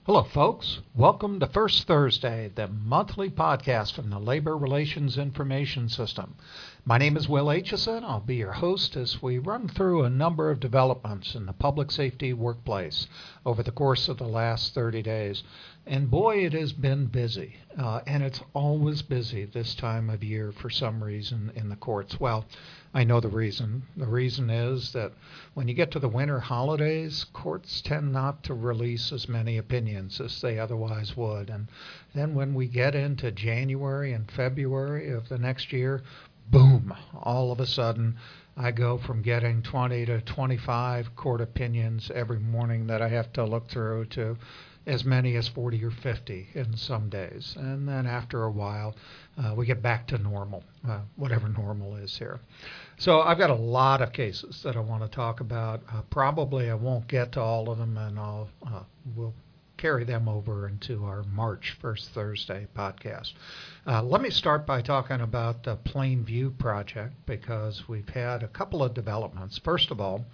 Hello, folks. Welcome to First Thursday, the monthly podcast from the Labor Relations Information System. My name is Will Aitchison. I'll be your host as we run through a number of developments in the public safety workplace over the course of the last 30 days. And boy, it has been busy. And it's always busy this time of year for some reason in the courts. Well, I know the reason. The reason is that when you get to the winter holidays, courts tend not to release as many opinions as they otherwise would. And then when we get into January and February of the next year, boom, all of a sudden I go from getting 20 to 25 court opinions every morning that I have to look through to as many as 40 or 50 in some days. And then after a while, we get back to normal, whatever normal is here. So I've got a lot of cases that I want to talk about. Probably I won't get to all of them, and we'll carry them over into our March First Thursday podcast. Let me start by talking about the Plainview project because we've had a couple of developments. First of all,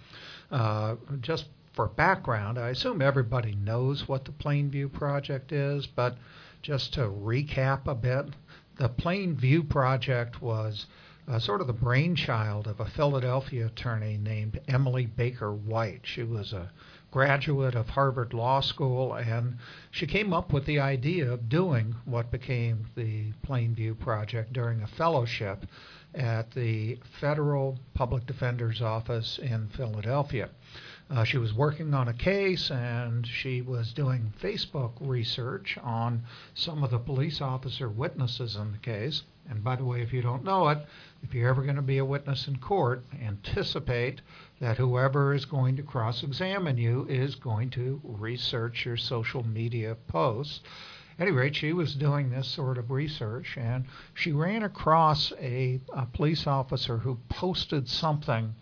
just for background, I assume everybody knows what the Plainview project is, but just to recap a bit, the Plainview project was sort of the brainchild of a Philadelphia attorney named Emily Baker White. She was a graduate of Harvard Law School, and she came up with the idea of doing what became the Plainview project during a fellowship at the Federal Public Defender's Office in Philadelphia. She was working on a case, and she was doing Facebook research on some of the police officer witnesses in the case. And by the way, if you don't know it, if you're ever going to be a witness in court, anticipate that whoever is going to cross-examine you is going to research your social media posts. At any rate, she was doing this sort of research, and she ran across a police officer who posted something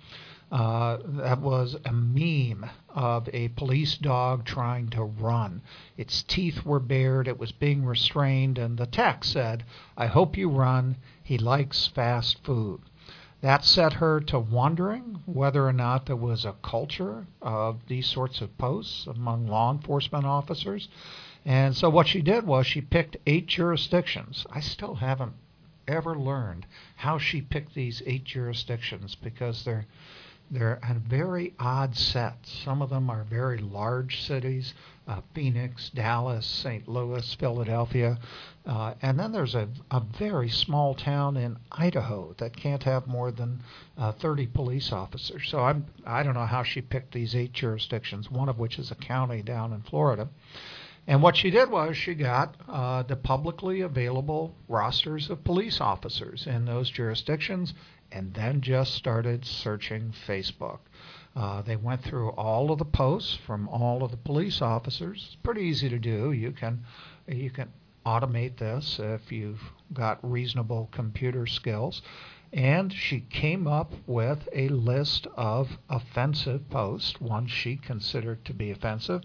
that was a meme of a police dog trying to run. Its teeth were bared, it was being restrained, and the text said, "I hope you run, he likes fast food." That set her to wondering whether or not there was a culture of these sorts of posts among law enforcement officers. And so what she did was she picked 8 jurisdictions. I still haven't ever learned how she picked these 8 jurisdictions because they're a very odd set. Some of them are very large cities, Phoenix, Dallas, St. Louis, Philadelphia. And then there's a very small town in Idaho that can't have more than 30 police officers. So I don't know how she picked these 8 jurisdictions, one of which is a county down in Florida. And what she did was she got the publicly available rosters of police officers in those jurisdictions and then just started searching Facebook. They went through all of the posts from all of the police officers. It's pretty easy to do. You can automate this if you've got reasonable computer skills. And she came up with a list of offensive posts, ones she considered to be offensive.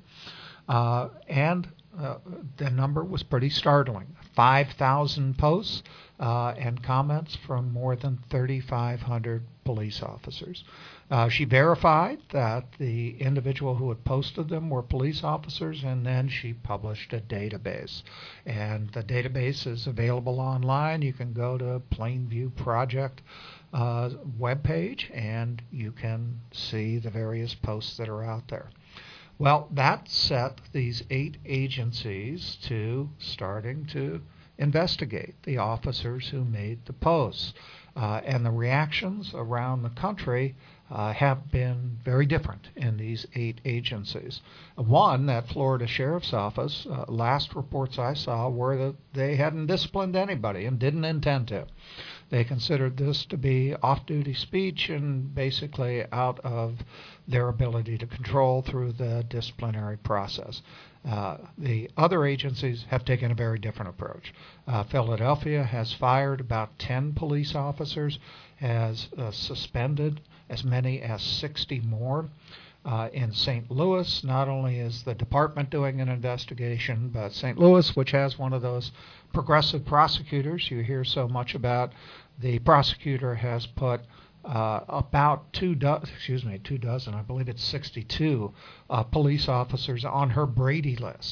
And the number was pretty startling. 5,000 posts and comments from more than 3,500 police officers. She verified that the individual who had posted them were police officers, and then she published a database. And the database is available online. You can go to Plainview Project webpage, and you can see the various posts that are out there. Well, that set these 8 agencies to starting to investigate the officers who made the posts. And the reactions around the country have been very different in these 8 agencies. One, that Florida Sheriff's Office, last reports I saw were that they hadn't disciplined anybody and didn't intend to. They considered this to be off-duty speech and basically out of their ability to control through the disciplinary process. The other agencies have taken a very different approach. Philadelphia has fired about 10 police officers, has suspended as many as 60 more. In St. Louis, not only is the department doing an investigation, but St. Louis, which has one of those progressive prosecutors you hear so much about, the prosecutor has put about 2 dozen, I believe it's 62 police officers on her Brady list.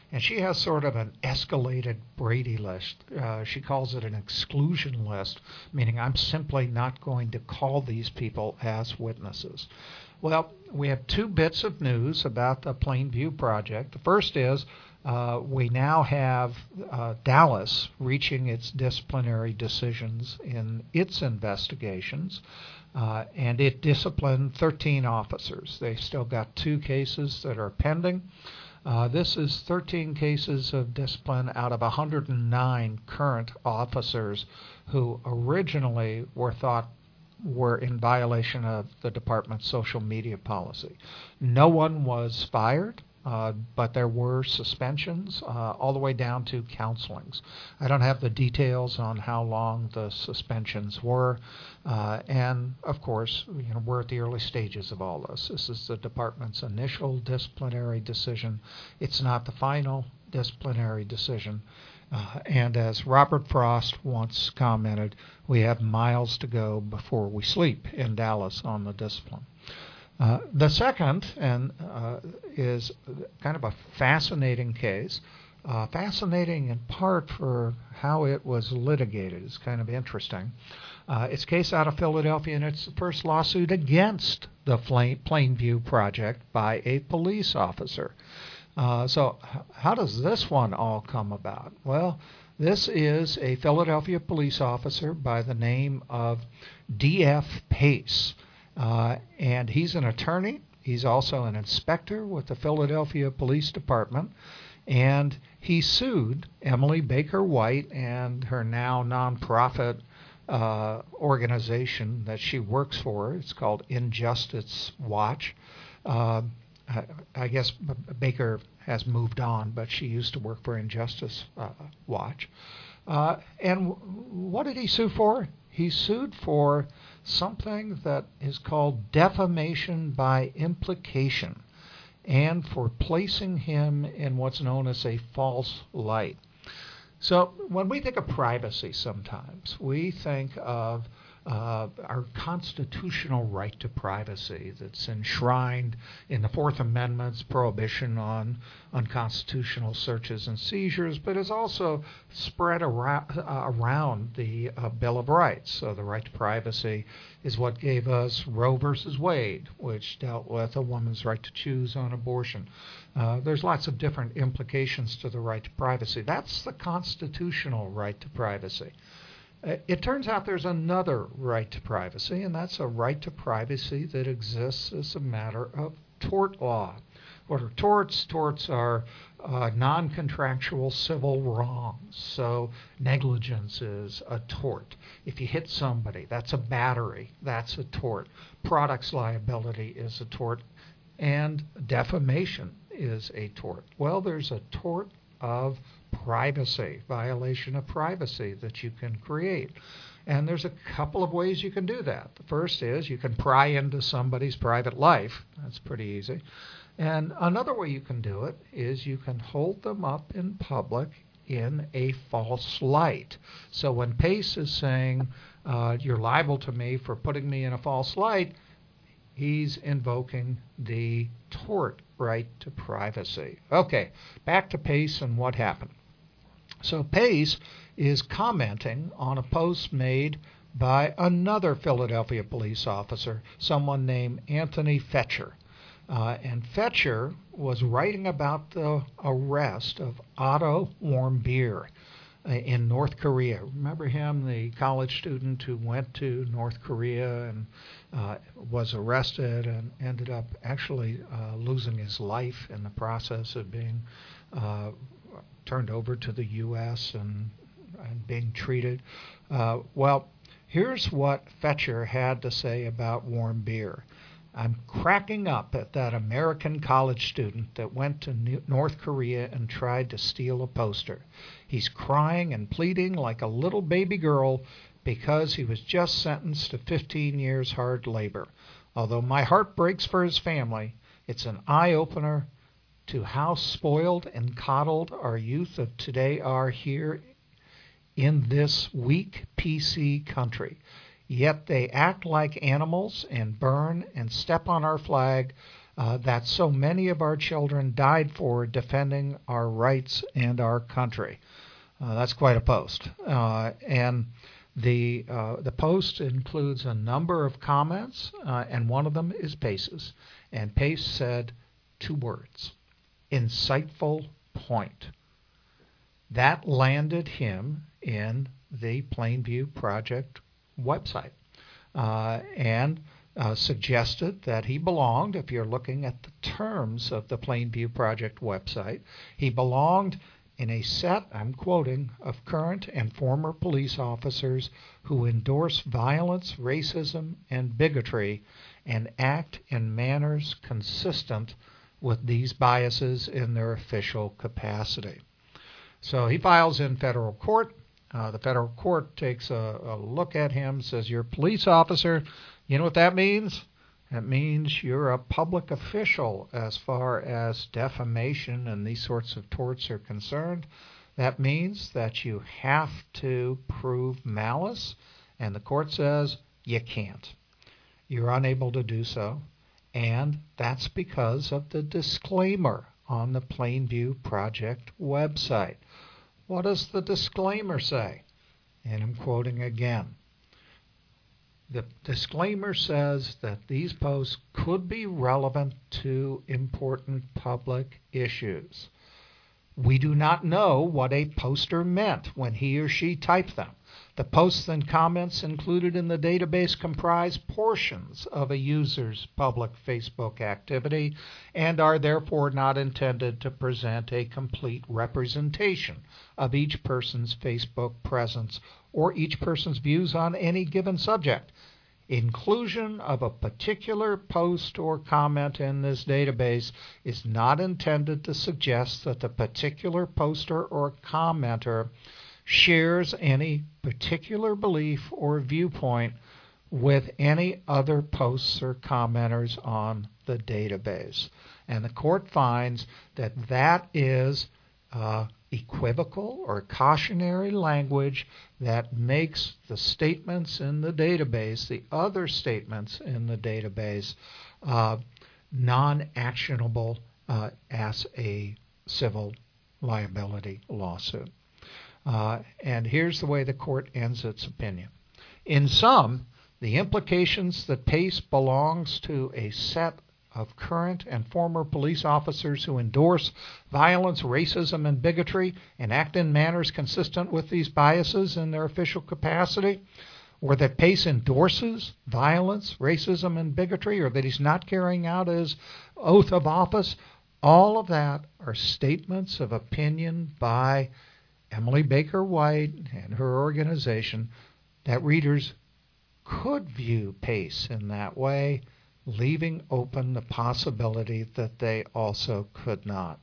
And she has sort of an escalated Brady list. She calls it an exclusion list, meaning I'm simply not going to call these people as witnesses. Well, we have two bits of news about the Plainview project. The first is we now have Dallas reaching its disciplinary decisions in its investigations, and it disciplined 13 officers. They've still got 2 cases that are pending. This is 13 cases of discipline out of 109 current officers who originally were in violation of the department's social media policy. No one was fired, but there were suspensions all the way down to counselings. I don't have the details on how long the suspensions were, and of course, we're at the early stages of all this. This is the department's initial disciplinary decision. It's not the final disciplinary decision. And as Robert Frost once commented, we have miles to go before we sleep in Dallas on the discipline. The second is kind of a fascinating case, fascinating in part for how it was litigated. It's kind of interesting. It's a case out of Philadelphia, and it's the first lawsuit against the Plainview Project by a police officer. So how does this one all come about? Well, this is a Philadelphia police officer by the name of D.F. Pace. And he's an attorney. He's also an inspector with the Philadelphia Police Department. And he sued Emily Baker White and her now nonprofit organization that she works for. It's called Injustice Watch. I guess Baker has moved on, but she used to work for Injustice Watch. And what did he sue for? He sued for something that is called defamation by implication, and for placing him in what's known as a false light. So when we think of privacy sometimes, we think of our constitutional right to privacy that's enshrined in the Fourth Amendment's prohibition on unconstitutional searches and seizures, but is also spread around the Bill of Rights. So the right to privacy is what gave us Roe versus Wade, which dealt with a woman's right to choose on abortion. There's lots of different implications to the right to privacy. That's the constitutional right to privacy. It turns out there's another right to privacy, and that's a right to privacy that exists as a matter of tort law. What are torts? Torts are non-contractual civil wrongs. So negligence is a tort. If you hit somebody, that's a battery. That's a tort. Products liability is a tort. And defamation is a tort. Well, there's a tort of privacy, violation of privacy that you can create. And there's a couple of ways you can do that. The first is you can pry into somebody's private life. That's pretty easy. And another way you can do it is you can hold them up in public in a false light. So when Pace is saying, you're liable to me for putting me in a false light, he's invoking the tort right to privacy. Okay, back to Pace and what happened. So Pace is commenting on a post made by another Philadelphia police officer, someone named Anthony Fetcher. And Fetcher was writing about the arrest of Otto Warmbier in North Korea. Remember him, the college student who went to North Korea and was arrested and ended up actually losing his life in the process of being turned over to the U.S. and being treated. Well, here's what Fetcher had to say about Warmbier. I'm cracking up at that American college student that went to North Korea and tried to steal a poster. He's crying and pleading like a little baby girl because he was just sentenced to 15 years hard labor. Although my heart breaks for his family, it's an eye-opener to how spoiled and coddled our youth of today are here in this weak PC country. Yet they act like animals and burn and step on our flag that so many of our children died for defending our rights and our country. That's quite a post. And the post includes a number of comments, and one of them is Pace's. And Pace said 2 words: insightful point. That landed him in the Plainview Project website, and suggested that he belonged, if you're looking at the terms of the Plainview Project website, he belonged in a set, I'm quoting, of current and former police officers who endorse violence, racism, and bigotry and act in manners consistent with these biases in their official capacity. So he files in federal court. The federal court takes a look at him, says, "You're a police officer." You know what that means? That means you're a public official as far as defamation and these sorts of torts are concerned. That means that you have to prove malice, and the court says you can't. You're unable to do so, and that's because of the disclaimer on the Plainview Project website. What does the disclaimer say? And I'm quoting again. The disclaimer says that these posts could be relevant to important public issues. We do not know what a poster meant when he or she typed them. The posts and comments included in the database comprise portions of a user's public Facebook activity and are therefore not intended to present a complete representation of each person's Facebook presence or each person's views on any given subject. Inclusion of a particular post or comment in this database is not intended to suggest that the particular poster or commenter shares any particular belief or viewpoint with any other posts or commenters on the database. And the court finds that that is equivocal or cautionary language that makes the statements in the database, the other statements in the database, non-actionable as a civil liability lawsuit. And here's the way the court ends its opinion. In sum, the implications that Pace belongs to a set of current and former police officers who endorse violence, racism, and bigotry and act in manners consistent with these biases in their official capacity, or that Pace endorses violence, racism, and bigotry, or that he's not carrying out his oath of office, all of that are statements of opinion by Emily Baker White and her organization that readers could view Pace in that way, leaving open the possibility that they also could not.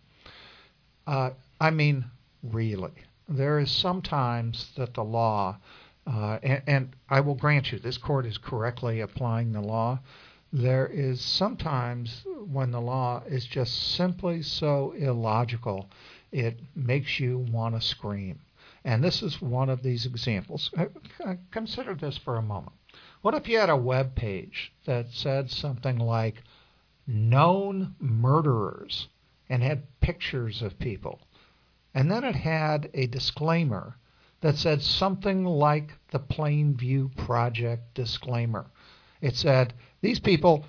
I mean, really, there is sometimes that the law, and I will grant you, this court is correctly applying the law. There is sometimes when the law is just simply so illogical, it makes you want to scream. And this is one of these examples. Consider this for a moment. What if you had a web page that said something like known murderers and had pictures of people, and then it had a disclaimer that said something like the Plainview Project disclaimer? It said these people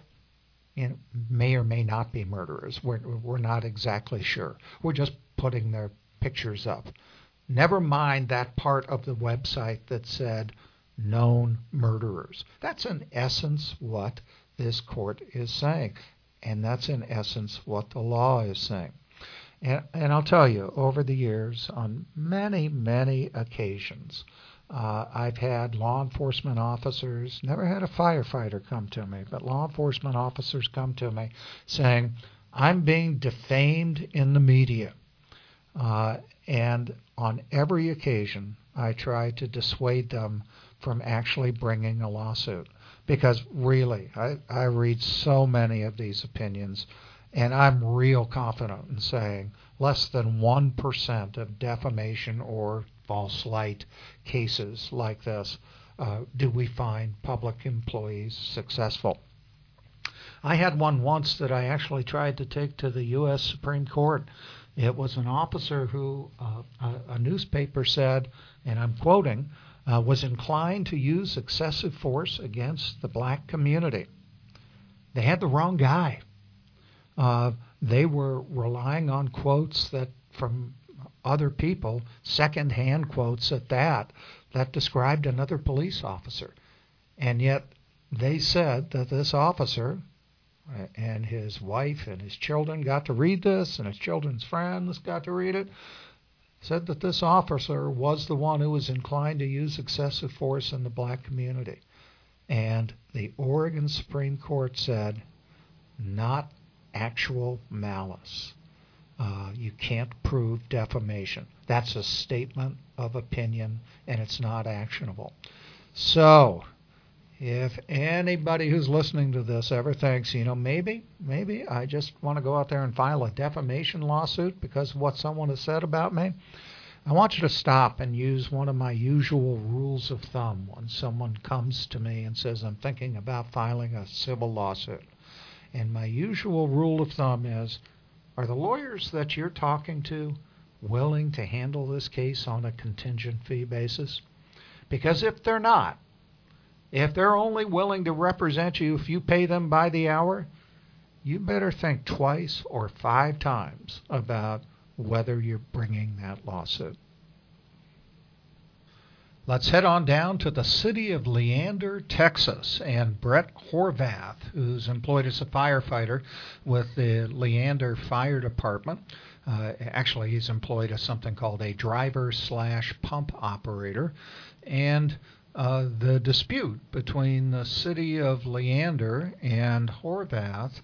may or may not be murderers. We're not exactly sure. We're just putting their pictures up. Never mind that part of the website that said known murderers. That's in essence what this court is saying, and that's in essence what the law is saying. And I'll tell you, over the years, on many, many occasions, I've had law enforcement officers, never had a firefighter come to me, but law enforcement officers come to me saying, I'm being defamed in the media. And on every occasion, I try to dissuade them from actually bringing a lawsuit. Because really, I read so many of these opinions, and I'm real confident in saying less than 1% of defamation or false light cases like this do we find public employees successful. I had one once that I actually tried to take to the U.S. Supreme Court. It was an officer who, a newspaper said, and I'm quoting, was inclined to use excessive force against the black community. They had the wrong guy. They were relying on quotes that from other people, second-hand quotes at that described another police officer. And yet they said that this officer and his wife and his children got to read this, and his children's friends got to read it, said that this officer was the one who was inclined to use excessive force in the black community. And the Oregon Supreme Court said, not actual malice. You can't prove defamation. That's a statement of opinion, and it's not actionable. So, if anybody who's listening to this ever thinks, maybe I just want to go out there and file a defamation lawsuit because of what someone has said about me, I want you to stop and use one of my usual rules of thumb when someone comes to me and says, I'm thinking about filing a civil lawsuit. And my usual rule of thumb is, are the lawyers that you're talking to willing to handle this case on a contingent fee basis? Because if they're not, if they're only willing to represent you if you pay them by the hour, you better think twice or 5 times about whether you're bringing that lawsuit. Let's head on down to the city of Leander, Texas, and Brett Horvath, who's employed as a firefighter with the Leander Fire Department. Actually, he's employed as something called a driver/pump operator. And the dispute between the city of Leander and Horvath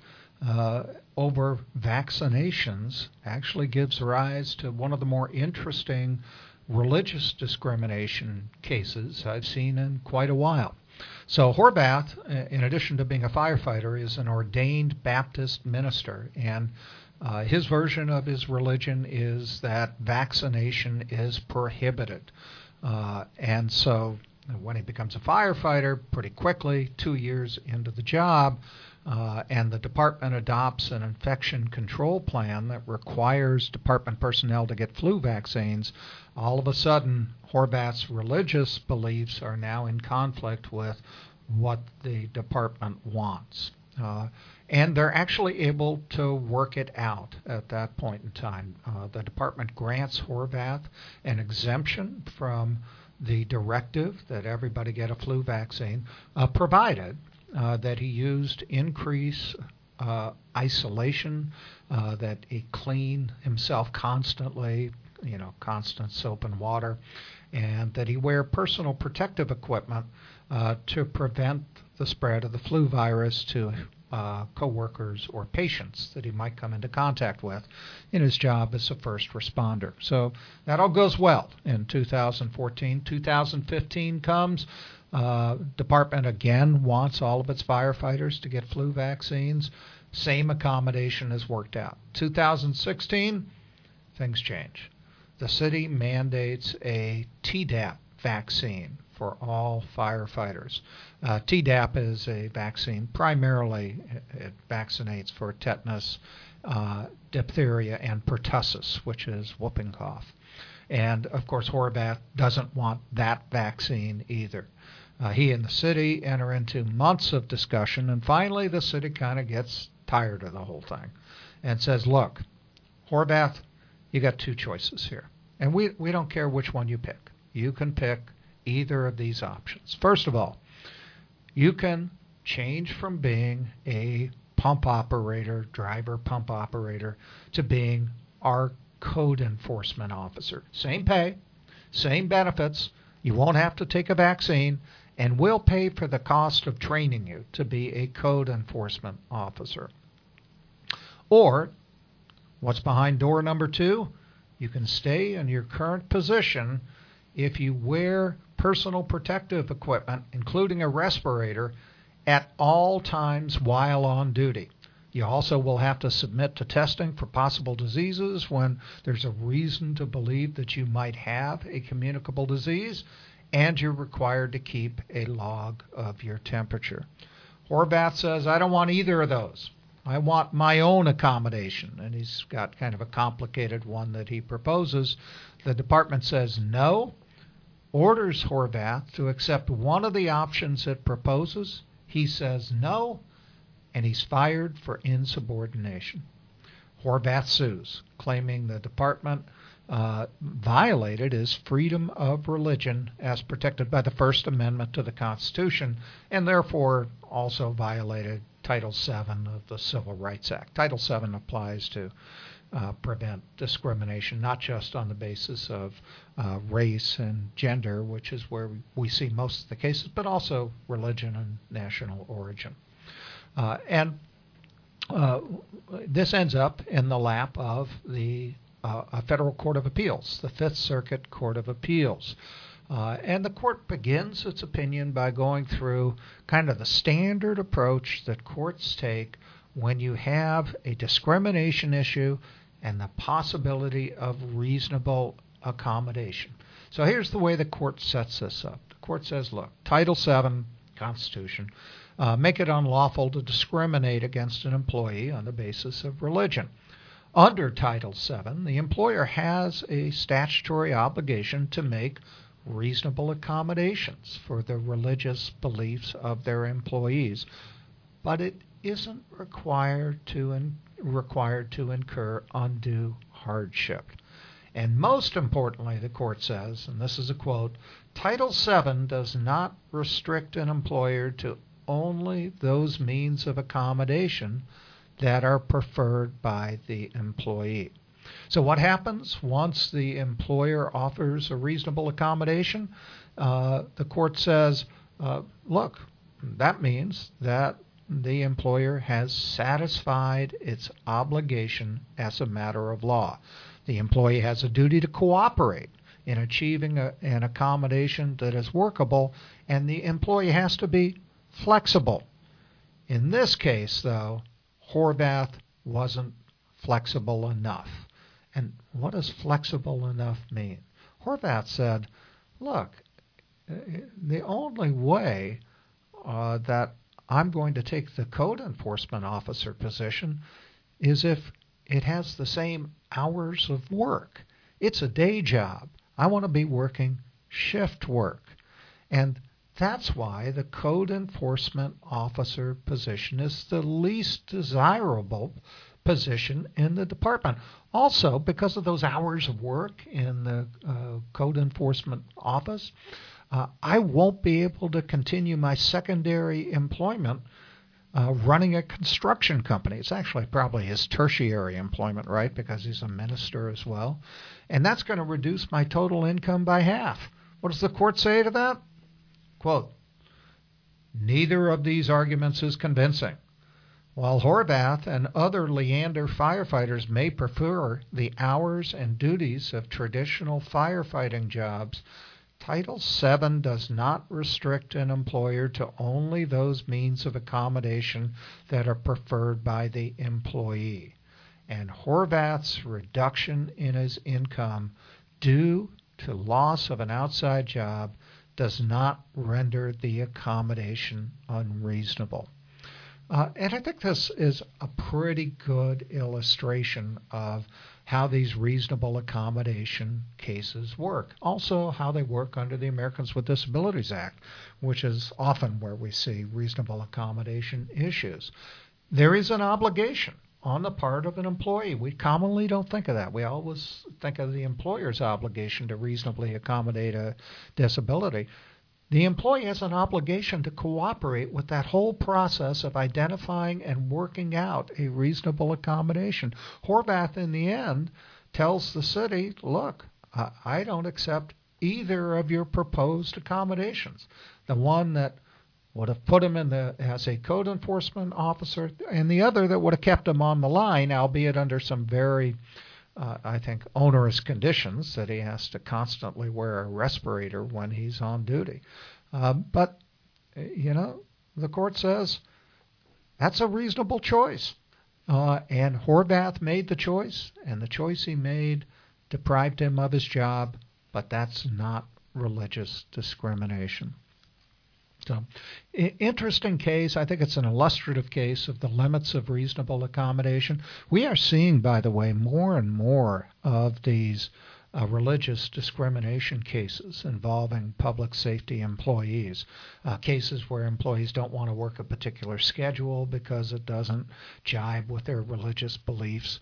over vaccinations actually gives rise to one of the more interesting religious discrimination cases I've seen in quite a while. So Horvath, in addition to being a firefighter, is an ordained Baptist minister, and his version of his religion is that vaccination is prohibited. And so when he becomes a firefighter, pretty quickly, 2 years into the job, and the department adopts an infection control plan that requires department personnel to get flu vaccines, all of a sudden Horvath's religious beliefs are now in conflict with what the department wants. And they're actually able to work it out at that point in time. The department grants Horvath an exemption from the directive that everybody get a flu vaccine, provided that he used increased isolation, that he clean himself constantly, constant soap and water, and that he wear personal protective equipment to prevent the spread of the flu virus to coworkers or patients that he might come into contact with in his job as a first responder. So that all goes well in 2014. 2015 comes. Department again wants all of its firefighters to get flu vaccines. Same accommodation is worked out. 2016, things change. The city mandates a Tdap vaccine for all firefighters. Tdap is a vaccine. Primarily, it vaccinates for tetanus, diphtheria, and pertussis, which is whooping cough. And, of course, Horvath doesn't want that vaccine either. He and the city enter into months of discussion, and finally the city kind of gets tired of the whole thing and says, look, Horvath, you got 2 choices here. And we don't care which one you pick. You can pick either of these options. First of all, you can change from being a pump operator, driver pump operator, to being our code enforcement officer. Same pay, same benefits. You won't have to take a vaccine, and we'll pay for the cost of training you to be a code enforcement officer. Or, what's behind door number 2? You can stay in your current position if you wear personal protective equipment, including a respirator, at all times while on duty. You also will have to submit to testing for possible diseases when there's a reason to believe that you might have a communicable disease, and you're required to keep a log of your temperature. Horvath says, I don't want either of those. I want my own accommodation. And he's got kind of a complicated one that he proposes. The department says no, orders Horvath to accept one of the options it proposes. He says no, and he's fired for insubordination. Horvath sues, claiming the department violated his freedom of religion as protected by the First Amendment to the Constitution, and therefore also violated Title VII of the Civil Rights Act. Title VII applies to prevent discrimination, not just on the basis of race and gender, which is where we see most of the cases, but also religion and national origin. This ends up in the lap of the a federal court of appeals, the Fifth Circuit Court of Appeals. And the court begins its opinion by going through kind of the standard approach that courts take when you have a discrimination issue and the possibility of reasonable accommodation. So here's the way the court sets this up. The court says, look, Title VII, Constitution, make it unlawful to discriminate against an employee on the basis of religion. Under Title VII, the employer has a statutory obligation to make reasonable accommodations for the religious beliefs of their employees, but it isn't required to incur undue hardship. And most importantly, the court says, and this is a quote, Title VII does not restrict an employer to only those means of accommodation that are preferred by the employee. So what happens once the employer offers a reasonable accommodation? The court says, look, that means that the employer has satisfied its obligation as a matter of law. The employee has a duty to cooperate in achieving an accommodation that is workable, and the employee has to be flexible. In this case, though, Horvath wasn't flexible enough. And what does flexible enough mean? Horvath said, look, the only way that I'm going to take the code enforcement officer position is if it has the same hours of work. It's a day job. I want to be working shift work. And that's why the code enforcement officer position is the least desirable position in the department. Also, because of those hours of work in the code enforcement office, I won't be able to continue my secondary employment running a construction company. It's actually probably his tertiary employment, right, because he's a minister as well. And that's going to reduce my total income by half. What does the court say to that? Quote, neither of these arguments is convincing. While Horvath and other Leander firefighters may prefer the hours and duties of traditional firefighting jobs, Title VII does not restrict an employer to only those means of accommodation that are preferred by the employee. And Horvath's reduction in his income due to loss of an outside job does not render the accommodation unreasonable. And I think this is a pretty good illustration of how these reasonable accommodation cases work. Also, how they work under the Americans with Disabilities Act, which is often where we see reasonable accommodation issues. There is an obligation on the part of an employee. We commonly don't think of that. We always think of the employer's obligation to reasonably accommodate a disability. The employee has an obligation to cooperate with that whole process of identifying and working out a reasonable accommodation. Horvath, in the end, tells the city, look, I don't accept either of your proposed accommodations. The one that would have put him as a code enforcement officer, and the other that would have kept him on the line, albeit under some very I think, onerous conditions that he has to constantly wear a respirator when he's on duty. But, the court says that's a reasonable choice. And Horvath made the choice, and the choice he made deprived him of his job, but that's not religious discrimination. So, interesting case. I think it's an illustrative case of the limits of reasonable accommodation. We are seeing, by the way, more and more of these religious discrimination cases involving public safety employees, cases where employees don't want to work a particular schedule because it doesn't jibe with their religious beliefs.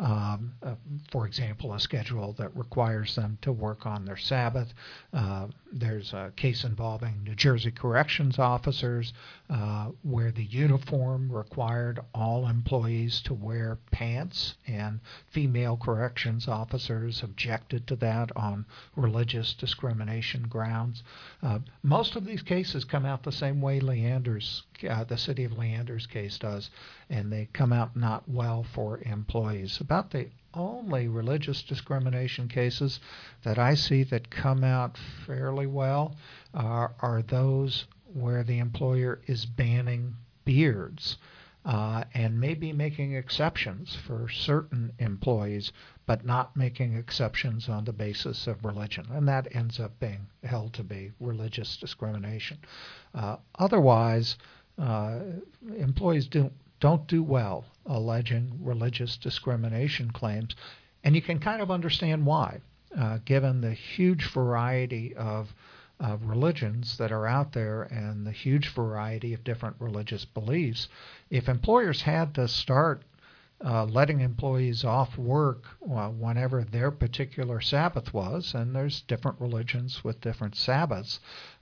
For example, a schedule that requires them to work on their Sabbath. There's a case involving New Jersey corrections officers where the uniform required all employees to wear pants, and female corrections officers objected to that on religious discrimination grounds. Most of these cases come out the same way the city of Leander's case does, and they come out not well for employees. About the only religious discrimination cases that I see that come out fairly well are those where the employer is banning beards and maybe making exceptions for certain employees, but not making exceptions on the basis of religion. And that ends up being held to be religious discrimination. Otherwise, employees don't do well alleging religious discrimination claims, and you can kind of understand why, given the huge variety of religions that are out there and the huge variety of different religious beliefs. If employers had to start letting employees off work whenever their particular Sabbath was, and there's different religions with different Sabbaths,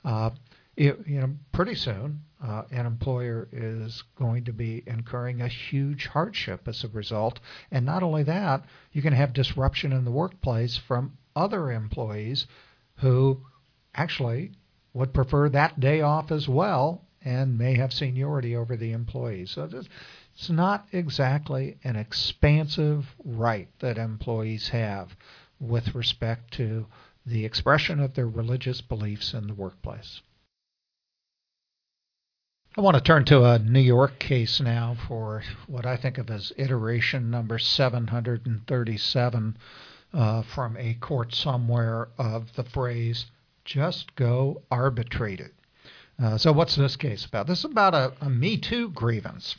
pretty soon an employer is going to be incurring a huge hardship as a result. And not only that, you can have disruption in the workplace from other employees who actually would prefer that day off as well and may have seniority over the employees. So it's not exactly an expansive right that employees have with respect to the expression of their religious beliefs in the workplace. I want to turn to a New York case now for what I think of as iteration number 737 from a court somewhere of the phrase, just go arbitrate it. So what's this case about? This is about a Me Too grievance.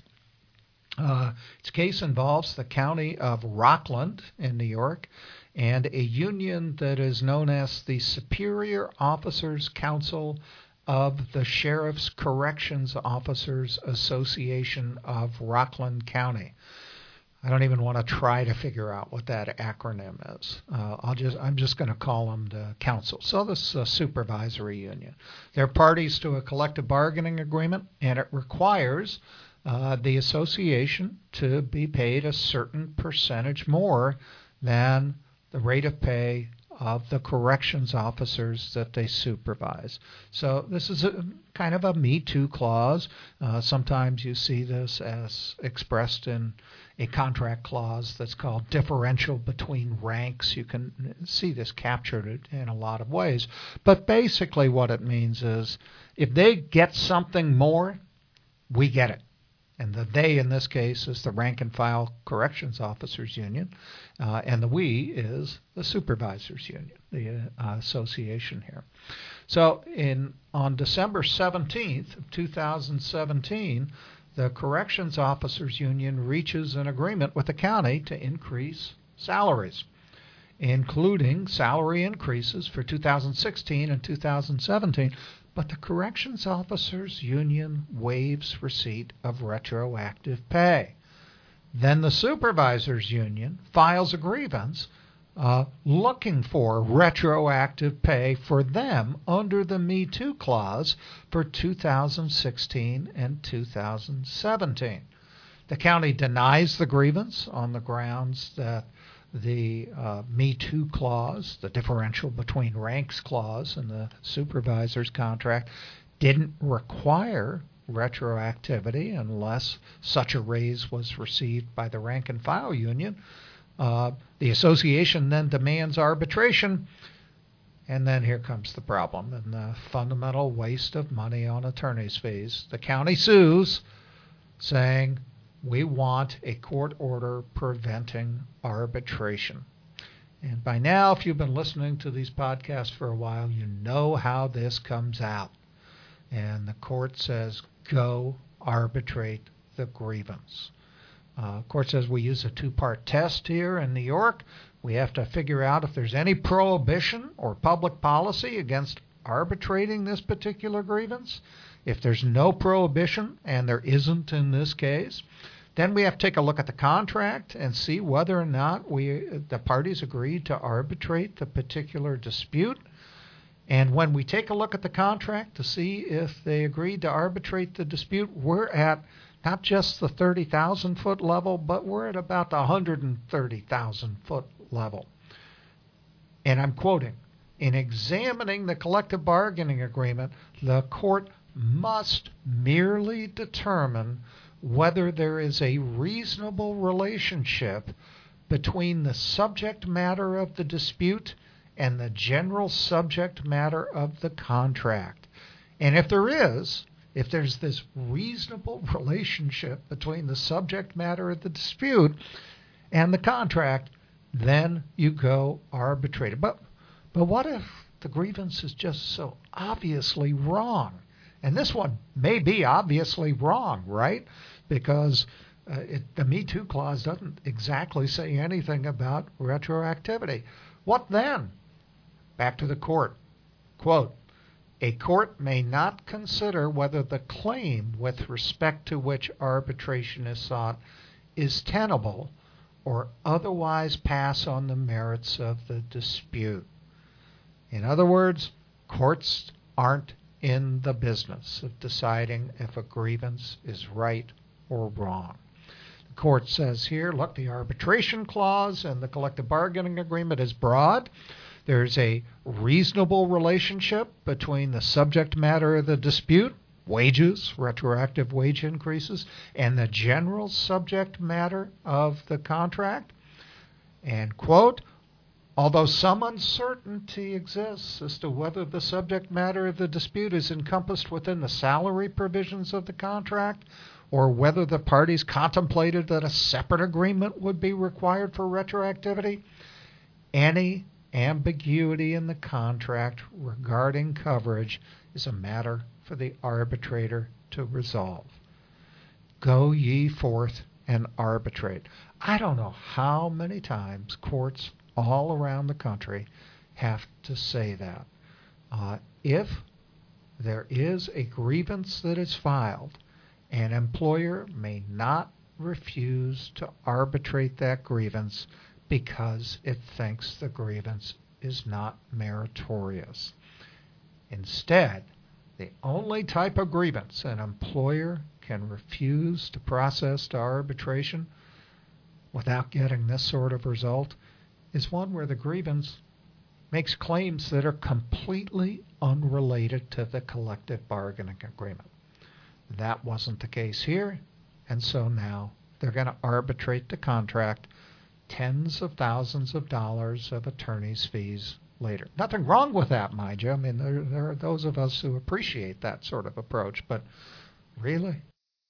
Its case involves the county of Rockland in New York and a union that is known as the Superior Officers Council of the Sheriff's Corrections Officers Association of Rockland County. I don't even want to try to figure out what that acronym is. I'm just going to call them the council. So this is a supervisory union. They're parties to a collective bargaining agreement, and it requires the association to be paid a certain percentage more than the rate of pay of the corrections officers that they supervise. So this is a kind of a Me Too clause. Sometimes you see this as expressed in a contract clause that's called differential between ranks. You can see this captured in a lot of ways. But basically what it means is if they get something more, we get it. And the they in this case is the rank and file corrections officers union, and the we is the supervisors union, the association here. So on December 17th of 2017, the corrections officers union reaches an agreement with the county to increase salaries, including salary increases for 2016 and 2017. But the Corrections Officers Union waives receipt of retroactive pay. Then the Supervisors Union files a grievance looking for retroactive pay for them under the Me Too clause for 2016 and 2017. The county denies the grievance on the grounds that the Me Too clause, the differential between ranks clause in the supervisor's contract, didn't require retroactivity unless such a raise was received by the rank and file union. The association then demands arbitration, and then here comes the problem and the fundamental waste of money on attorney's fees. The county sues, saying, we want a court order preventing arbitration. And by now, if you've been listening to these podcasts for a while, you know how this comes out. and the court says, go arbitrate the grievance. Court says we use a two-part test here in New York. We have to figure out if there's any prohibition or public policy against arbitrating this particular grievance. If there's no prohibition, and there isn't in this case, then we have to take a look at the contract and see whether or not the parties agreed to arbitrate the particular dispute. And when we take a look at the contract to see if they agreed to arbitrate the dispute, we're at not just the 30,000-foot level, but we're at about the 130,000-foot level. And I'm quoting, in examining the collective bargaining agreement, the court must merely determine whether there is a reasonable relationship between the subject matter of the dispute and the general subject matter of the contract. And if there's this reasonable relationship between the subject matter of the dispute and the contract, then you go arbitrate it. But what if the grievance is just so obviously wrong? And this one may be obviously wrong, right? Because the Me Too clause doesn't exactly say anything about retroactivity. What then? Back to the court. Quote, a court may not consider whether the claim with respect to which arbitration is sought is tenable or otherwise pass on the merits of the dispute. In other words, courts aren't in the business of deciding if a grievance is right or wrong. The court says here, look, the arbitration clause and the collective bargaining agreement is broad. There's a reasonable relationship between the subject matter of the dispute, wages, retroactive wage increases, and the general subject matter of the contract. And, quote, although some uncertainty exists as to whether the subject matter of the dispute is encompassed within the salary provisions of the contract or whether the parties contemplated that a separate agreement would be required for retroactivity, any ambiguity in the contract regarding coverage is a matter for the arbitrator to resolve. Go ye forth and arbitrate. I don't know how many times courts all around the country have to say that. If there is a grievance that is filed, an employer may not refuse to arbitrate that grievance because it thinks the grievance is not meritorious. Instead, the only type of grievance an employer can refuse to process to arbitration without getting this sort of result is one where the grievance makes claims that are completely unrelated to the collective bargaining agreement. That wasn't the case here, and so now they're going to arbitrate the contract, tens of thousands of dollars of attorney's fees later. Nothing wrong with that, mind you. I mean, there are those of us who appreciate that sort of approach, but really?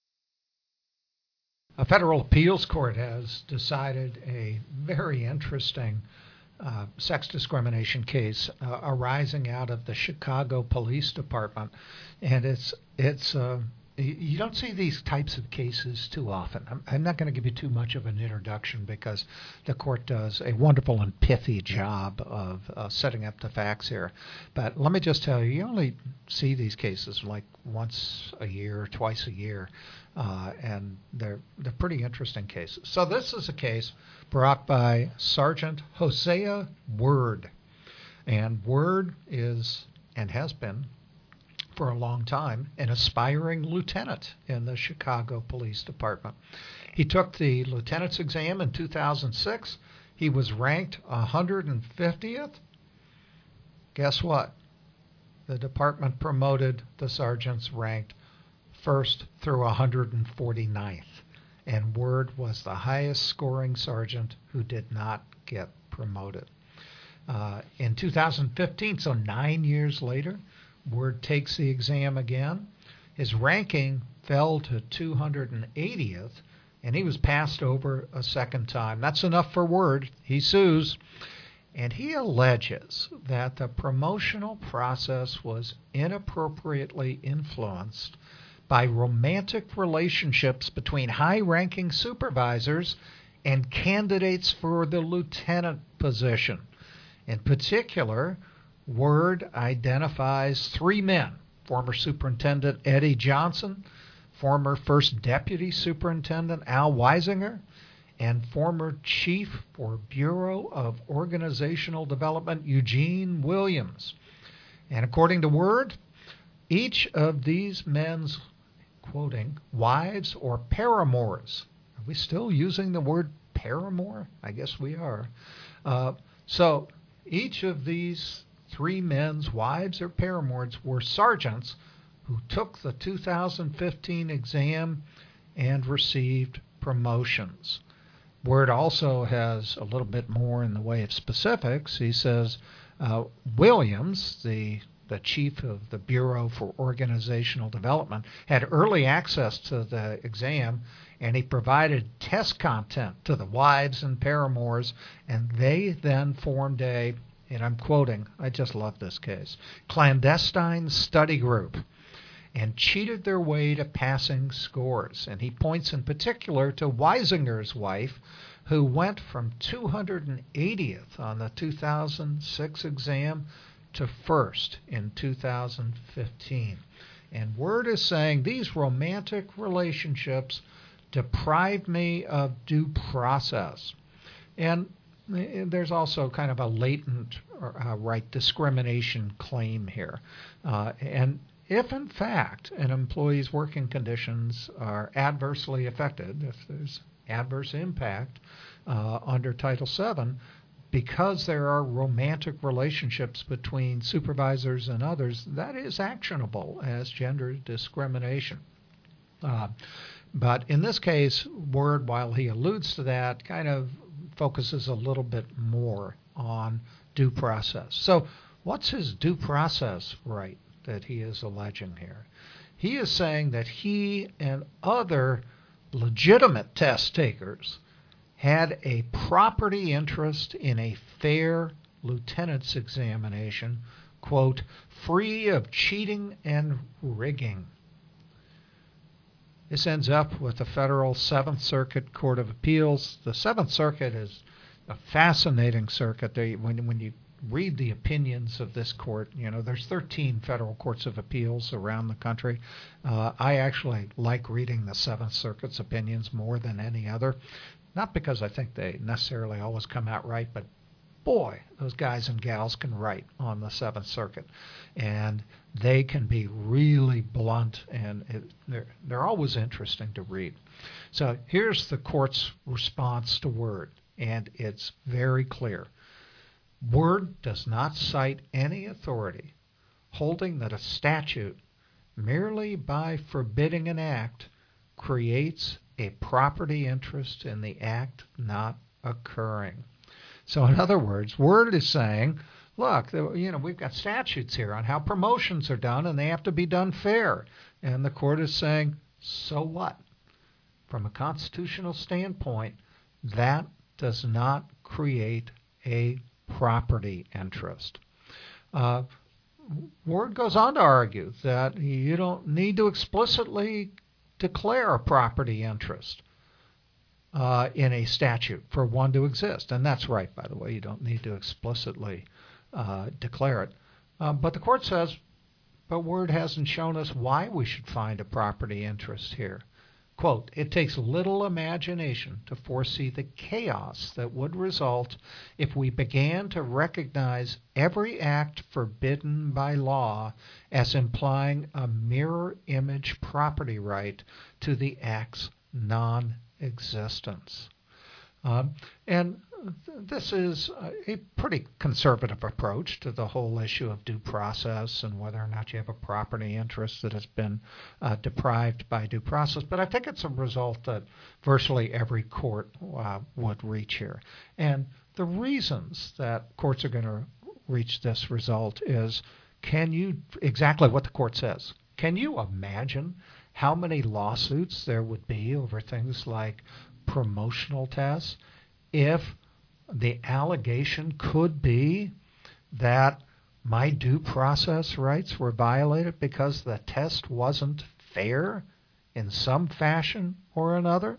A federal appeals court has decided a very interesting sex discrimination case arising out of the Chicago Police Department, and it's you don't see these types of cases too often. I'm not going to give you too much of an introduction because the court does a wonderful and pithy job of setting up the facts here. But let me just tell you, you only see these cases like once a year, twice a year, and they're pretty interesting cases. So this is a case brought by Sergeant Hosea Word. And Word is, and has been, for a long time, an aspiring lieutenant in the Chicago Police Department. He took the lieutenant's exam in 2006. He was ranked 150th. Guess what? The department promoted the sergeants ranked 1st through 149th. And Word was the highest scoring sergeant who did not get promoted. In 2015, so 9 years later, Word takes the exam again. His ranking fell to 280th, and he was passed over a second time. That's enough for Word. He sues, And he alleges that the promotional process was inappropriately influenced by romantic relationships between high-ranking supervisors and candidates for the lieutenant position. In particular, Word identifies three men: former Superintendent Eddie Johnson, former First Deputy Superintendent Al Weisinger, and former Chief for Bureau of Organizational Development Eugene Williams. And according to Word, each of these men's, quoting, wives or paramours. Are we still using the word paramour? I guess we are. So each of these three men's wives or paramours were sergeants who took the 2015 exam and received promotions. Word also has a little bit more in the way of specifics. He says Williams, the chief of the Bureau for Organizational Development, had early access to the exam, and he provided test content to the wives and paramours, and they then formed a, and I'm quoting, I just love this case, clandestine study group, and cheated their way to passing scores. And he points in particular to Weisinger's wife, who went from 280th on the 2006 exam to first in 2015. And Word is saying these romantic relationships deprived me of due process. And there's also kind of a latent right discrimination claim here. And if, in fact, an employee's working conditions are adversely affected, if there's adverse impact under Title VII, because there are romantic relationships between supervisors and others, that is actionable as gender discrimination. But in this case, Word, while he alludes to that, kind of focuses a little bit more on due process. So what's his due process right that he is alleging here? He is saying that he and other legitimate test takers had a property interest in a fair lieutenant's examination, quote, free of cheating and rigging. This ends up with the Federal Seventh Circuit Court of Appeals. The Seventh Circuit is a fascinating circuit. When you read the opinions of this court, there's 13 federal courts of appeals around the country. I actually like reading the Seventh Circuit's opinions more than any other. Not because I think they necessarily always come out right, but boy, those guys and gals can write on the Seventh Circuit. And they can be really blunt, and they're always interesting to read. So here's the court's response to Word, and it's very clear. Word does not cite any authority holding that a statute, merely by forbidding an act, creates a property interest in the act not occurring. So in other words, Word is saying, look, we've got statutes here on how promotions are done, and they have to be done fair. And the court is saying, so what? From a constitutional standpoint, that does not create a property interest. Word goes on to argue that you don't need to explicitly declare a property interest in a statute for one to exist. And that's right, by the way. You don't need to explicitly declare it. But the court says, but Word hasn't shown us why we should find a property interest here. Quote, it takes little imagination to foresee the chaos that would result if we began to recognize every act forbidden by law as implying a mirror image property right to the act's non-existence. And this is a pretty conservative approach to the whole issue of due process and whether or not you have a property interest that has been deprived by due process. But I think it's a result that virtually every court would reach here. And the reasons that courts are going to reach this result is, exactly what the court says. Can you imagine how many lawsuits there would be over things like promotional tests if the allegation could be that my due process rights were violated because the test wasn't fair in some fashion or another.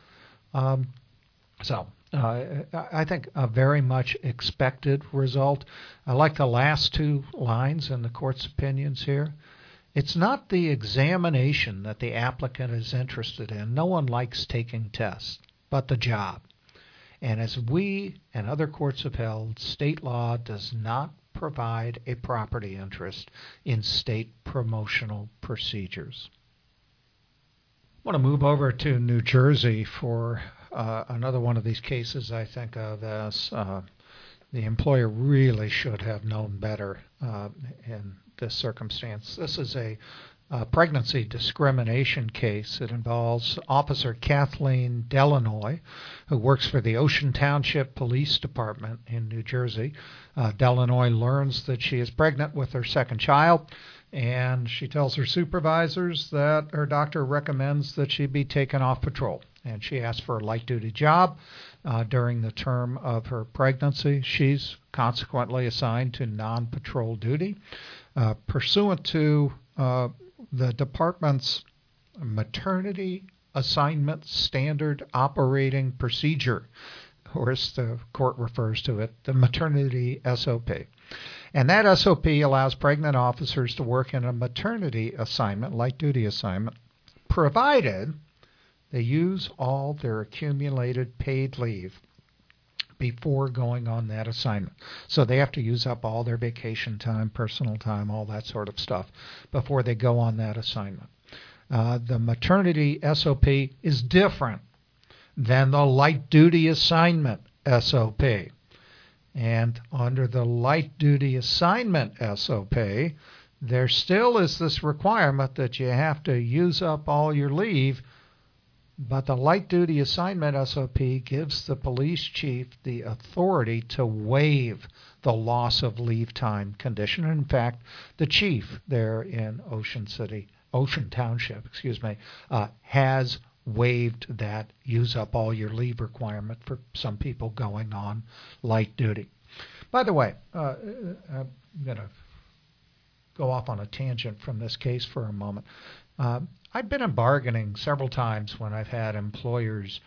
I think a very much expected result. I like the last two lines in the court's opinions here. It's not the examination that the applicant is interested in. No one likes taking tests, but the job. And as we and other courts have held, state law does not provide a property interest in state promotional procedures. I want to move over to New Jersey for another one of these cases I think of as the employer really should have known better in this circumstance. This is a pregnancy discrimination case. It involves Officer Kathleen Delanoy, who works for the Ocean Township Police Department in New Jersey. Delanoy learns that she is pregnant with her second child, and she tells her supervisors that her doctor recommends that she be taken off patrol. And she asks for a light-duty job during the term of her pregnancy. She's consequently assigned to non-patrol duty. Pursuant to the department's maternity assignment standard operating procedure, or as the court refers to it, the maternity SOP. And that SOP allows pregnant officers to work in a maternity assignment, light-duty assignment, provided they use all their accumulated paid leave before going on that assignment. So they have to use up all their vacation time, personal time, all that sort of stuff before they go on that assignment. The maternity SOP is different than the light-duty assignment SOP. And under the light-duty assignment SOP, there still is this requirement that you have to use up all your leave, but the light-duty assignment SOP gives the police chief the authority to waive the loss of leave time condition. In fact, the chief there in Ocean Township, has waived that use up all your leave requirement for some people going on light duty. By the way, I'm going to go off on a tangent from this case for a moment. I've been in bargaining several times when I've had employers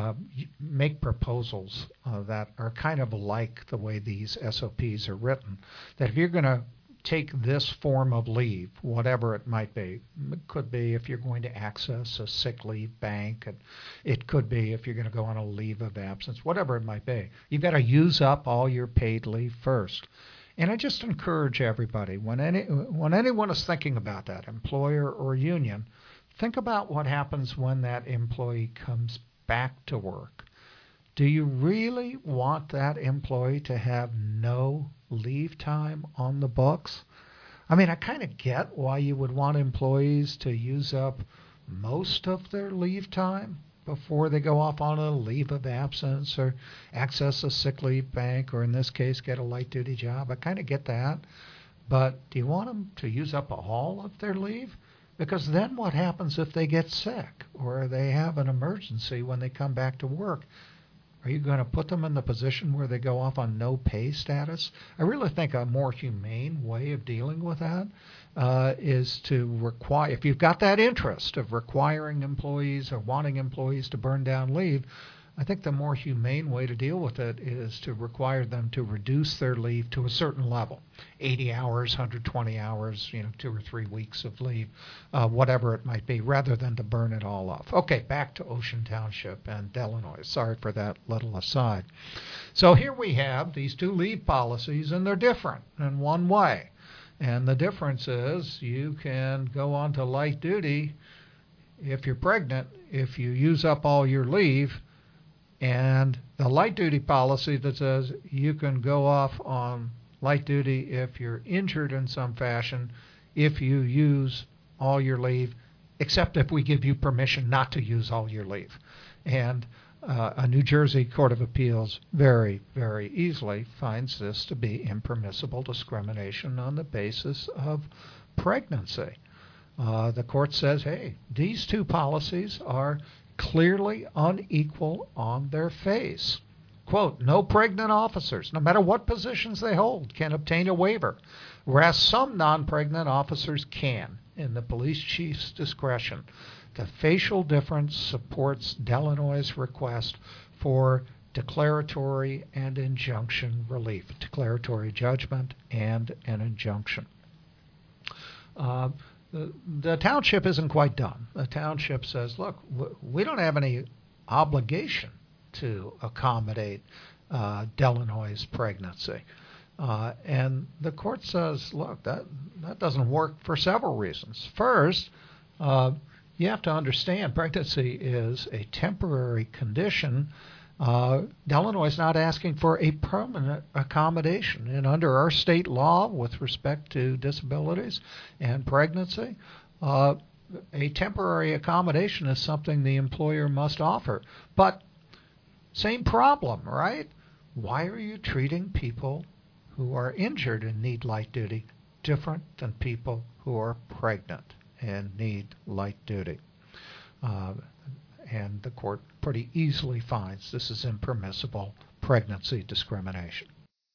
make proposals that are kind of like the way these SOPs are written, that if you're going to take this form of leave, whatever it might be, it could be if you're going to access a sick leave bank, and it could be if you're going to go on a leave of absence, whatever it might be, you've got to use up all your paid leave first. And I just encourage everybody, when anyone is thinking about that, employer or union, think about what happens when that employee comes back to work. Do you really want that employee to have no leave time on the books? I mean, I kind of get why you would want employees to use up most of their leave time before they go off on a leave of absence or access a sick leave bank, or in this case, get a light-duty job. I kind of get that. But do you want them to use up all of their leave? Because then what happens if they get sick or they have an emergency when they come back to work? Are you going to put them in the position where they go off on no pay status? I really think a more humane way of dealing with that is to require, if you've got that interest of requiring employees or wanting employees to burn down leave, I think the more humane way to deal with it is to require them to reduce their leave to a certain level, 80 hours, 120 hours, 2 or 3 weeks of leave, whatever it might be, rather than to burn it all off. Okay, back to Ocean Township and Delanoy. Sorry for that little aside. So here we have these two leave policies, and they're different in one way. And the difference is you can go on to light duty if you're pregnant, if you use up all your leave, and the light duty policy that says you can go off on light duty if you're injured in some fashion, if you use all your leave, except if we give you permission not to use all your leave. And a New Jersey Court of Appeals very, very easily finds this to be impermissible discrimination on the basis of pregnancy. The court says, hey, these two policies are clearly unequal on their face. quote, no pregnant officers, no matter what positions they hold, can obtain a waiver, whereas some non-pregnant officers can, in the police chief's discretion. The facial difference supports Delanois' request for declaratory and injunction relief, declaratory judgment and an injunction. The township isn't quite done. The township says, look, we don't have any obligation to accommodate Delanois' pregnancy. And the court says, look, that doesn't work for several reasons. First, you have to understand pregnancy is a temporary condition. Delanois is not asking for a permanent accommodation. And under our state law with respect to disabilities and pregnancy, a temporary accommodation is something the employer must offer. But same problem, right? Why are you treating people who are injured and need light duty different than people who are pregnant and need light duty? And the court pretty easily finds this is impermissible pregnancy discrimination.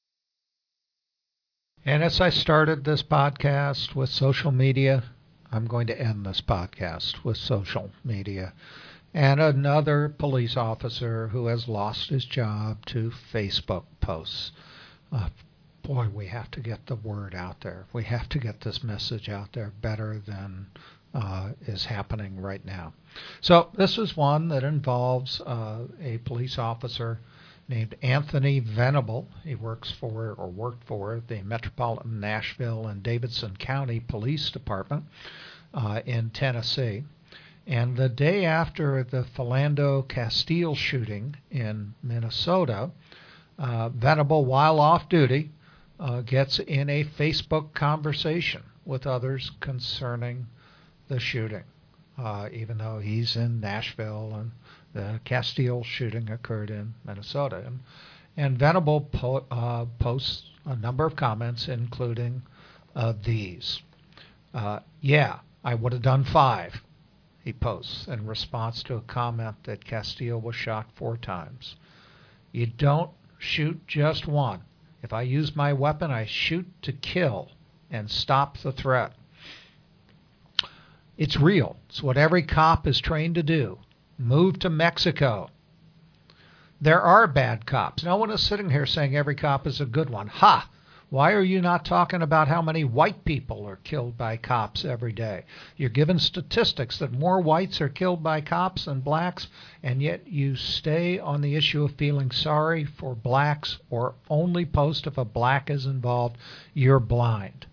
And as I started this podcast with social media, I'm going to end this podcast with social media. And another police officer who has lost his job to Facebook posts. Boy, we have to get the word out there. We have to get this message out there better than is happening right now. So this is one that involves a police officer named Anthony Venable. He worked for the Metropolitan Nashville and Davidson County Police Department in Tennessee. And the day after the Philando Castile shooting in Minnesota, Venable, while off duty, gets in a Facebook conversation with others concerning the shooting, even though he's in Nashville and the Castile shooting occurred in Minnesota. And Venable posts a number of comments, including these. Yeah, I would have done 5, he posts in response to a comment that Castile was shot 4 times. You don't shoot just one. If I use my weapon, I shoot to kill and stop the threat. It's real. It's what every cop is trained to do. Move to Mexico. There are bad cops. No one is sitting here saying every cop is a good one. Ha! Why are you not talking about how many white people are killed by cops every day? You're given statistics that more whites are killed by cops than blacks, and yet you stay on the issue of feeling sorry for blacks or only post if a black is involved. You're blind.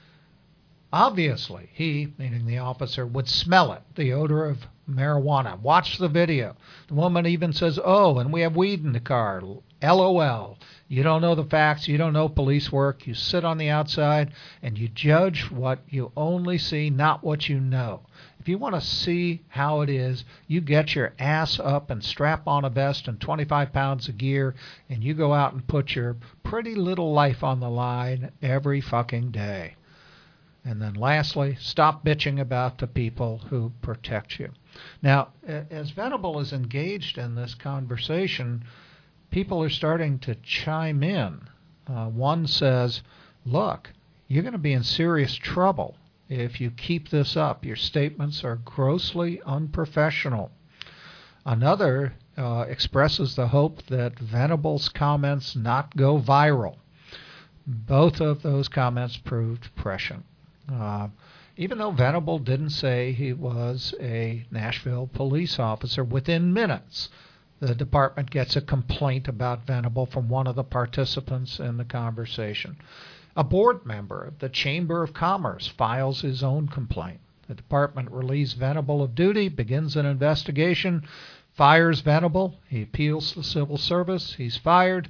Obviously, he, meaning the officer, would smell it, the odor of marijuana. Watch the video. The woman even says, oh, and we have weed in the car. LOL. You don't know the facts. You don't know police work. You sit on the outside and you judge what you only see, not what you know. If you want to see how it is, you get your ass up and strap on a vest and 25 pounds of gear, and you go out and put your pretty little life on the line every fucking day. And then lastly, stop bitching about the people who protect you. Now, as Venable is engaged in this conversation, people are starting to chime in. One says, look, you're going to be in serious trouble if you keep this up. Your statements are grossly unprofessional. Another expresses the hope that Venable's comments not go viral. Both of those comments proved prescient. Even though Venable didn't say he was a Nashville police officer, within minutes the department gets a complaint about Venable from one of the participants in the conversation. A board member of the Chamber of Commerce files his own complaint. The department relieves Venable of duty, begins an investigation, fires Venable. He appeals to civil service. He's fired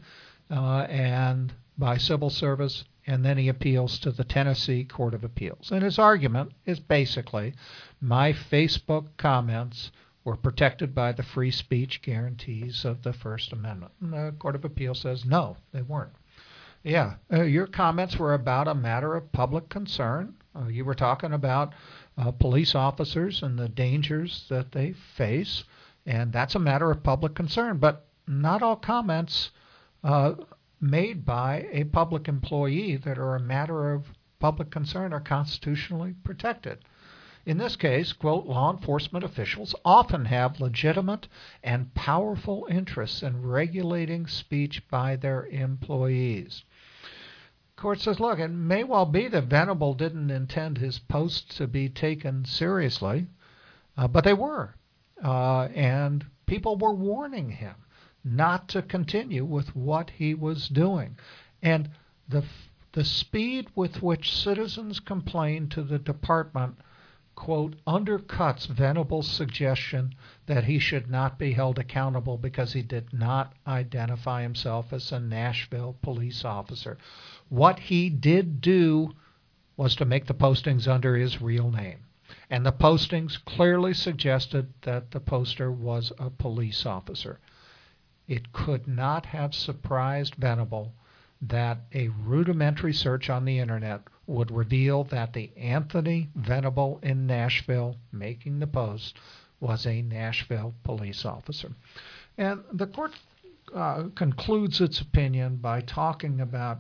and by civil service, and then he appeals to the Tennessee Court of Appeals. And his argument is basically, my Facebook comments were protected by the free speech guarantees of the First Amendment. And the Court of Appeals says, no, they weren't. Yeah, your comments were about a matter of public concern. You were talking about police officers and the dangers that they face, and that's a matter of public concern. But not all comments uh, made by a public employee that are a matter of public concern are constitutionally protected. In this case, quote, law enforcement officials often have legitimate and powerful interests in regulating speech by their employees. Court says, look, it may well be that Venable didn't intend his posts to be taken seriously, but they were. And people were warning him not to continue with what he was doing. And the speed with which citizens complained to the department, quote, undercuts Venable's suggestion that he should not be held accountable because he did not identify himself as a Nashville police officer. What he did do was to make the postings under his real name. And the postings clearly suggested that the poster was a police officer. It could not have surprised Venable that a rudimentary search on the internet would reveal that the Anthony Venable in Nashville making the post was a Nashville police officer. And the court concludes its opinion by talking about,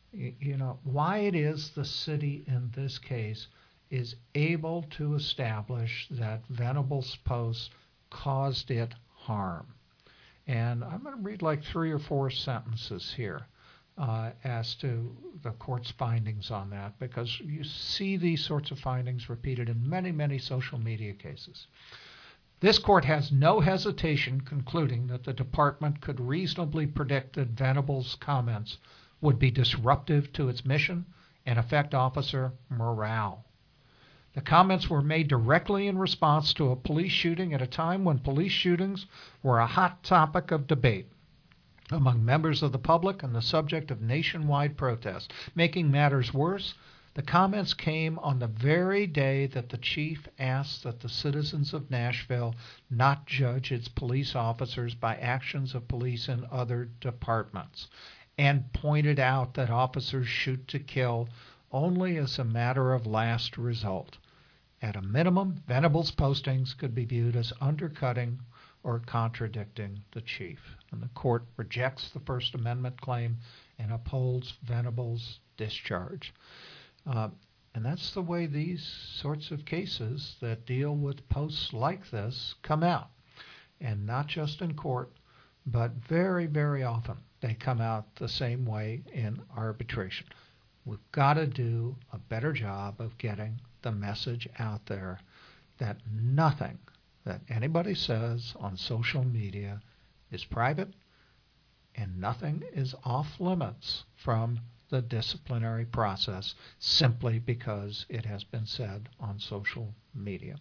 why it is the city in this case is able to establish that Venable's post caused it harm. And I'm going to read like 3 or 4 sentences here as to the court's findings on that, because you see these sorts of findings repeated in many, many social media cases. This court has no hesitation concluding that the department could reasonably predict that Venable's comments would be disruptive to its mission and affect officer morale. The comments were made directly in response to a police shooting at a time when police shootings were a hot topic of debate among members of the public and the subject of nationwide protest. Making matters worse, the comments came on the very day that the chief asked that the citizens of Nashville not judge its police officers by actions of police in other departments, and pointed out that officers shoot to kill only as a matter of last result. At a minimum, Venable's postings could be viewed as undercutting or contradicting the chief. And the court rejects the First Amendment claim and upholds Venable's discharge. And that's the way these sorts of cases that deal with posts like this come out. And not just in court, but very, very often they come out the same way in arbitration. We've got to do a better job of getting the message out there that nothing that anybody says on social media is private and nothing is off limits from the disciplinary process simply because it has been said on social media.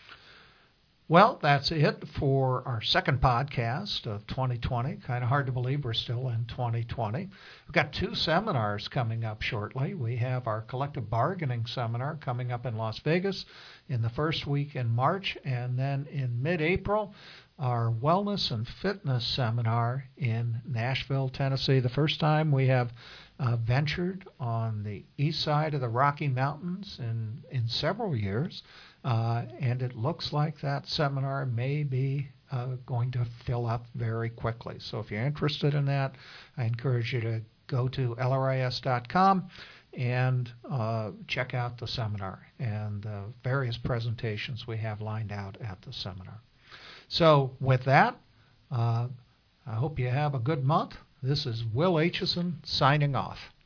Well, that's it for our second podcast of 2020. Kind of hard to believe we're still in 2020. We've got 2 seminars coming up shortly. We have our collective bargaining seminar coming up in Las Vegas in the first week in March, and then in mid-April, our wellness and fitness seminar in Nashville, Tennessee. The first time we have ventured on the east side of the Rocky Mountains in several years. And it looks like that seminar may be going to fill up very quickly. So if you're interested in that, I encourage you to go to lris.com and check out the seminar and the various presentations we have lined out at the seminar. So with that, I hope you have a good month. This is Will Aitchison signing off.